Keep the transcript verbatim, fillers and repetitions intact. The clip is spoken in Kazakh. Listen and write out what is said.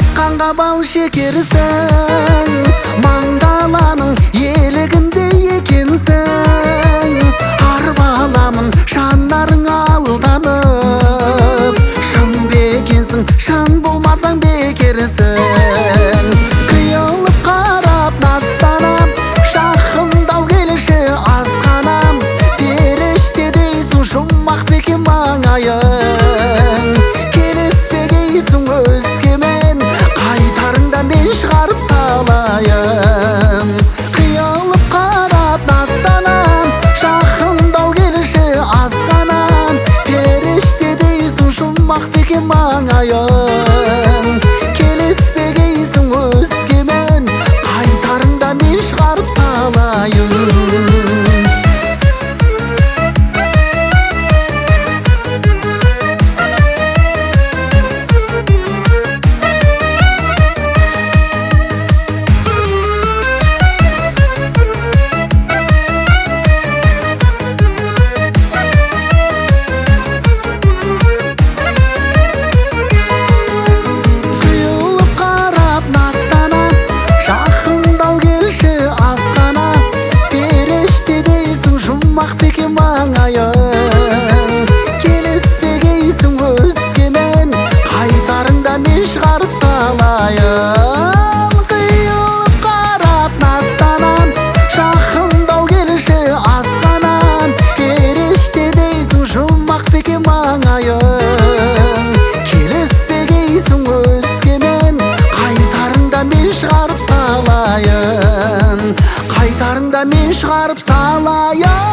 қанға бал шекерсің, маңдаланың елігінде екенсің. Арбаламын жанарың алданып, шын бекенсің, шын болмасаң бекерсің. Қиылып қарап настанам, жақындау келші азғанам. Періште дейсің, жұмақ бекен маңайың. Келіспегейсің өзгемен, қайтарыңда мен шығарып салайын. Қиылып қарап настанам, жақындау келші азғанам. Періште дейсің, жұмақ бекен маңайың. Келіспегейсің өзгемен, қайтарыңда мен шығарып салайын. Келіспегейсің өзгемен, қайтарыңда мен шығарып салайын. Қиылып қарап настанам, жақындау келші азғанам. Періште дейсің, жұмақ бекен маңайың. Келіспегейсің өзгемен, қайтарыңда мен шығарып салайын. Қайтарыңда мен шығарып салайын.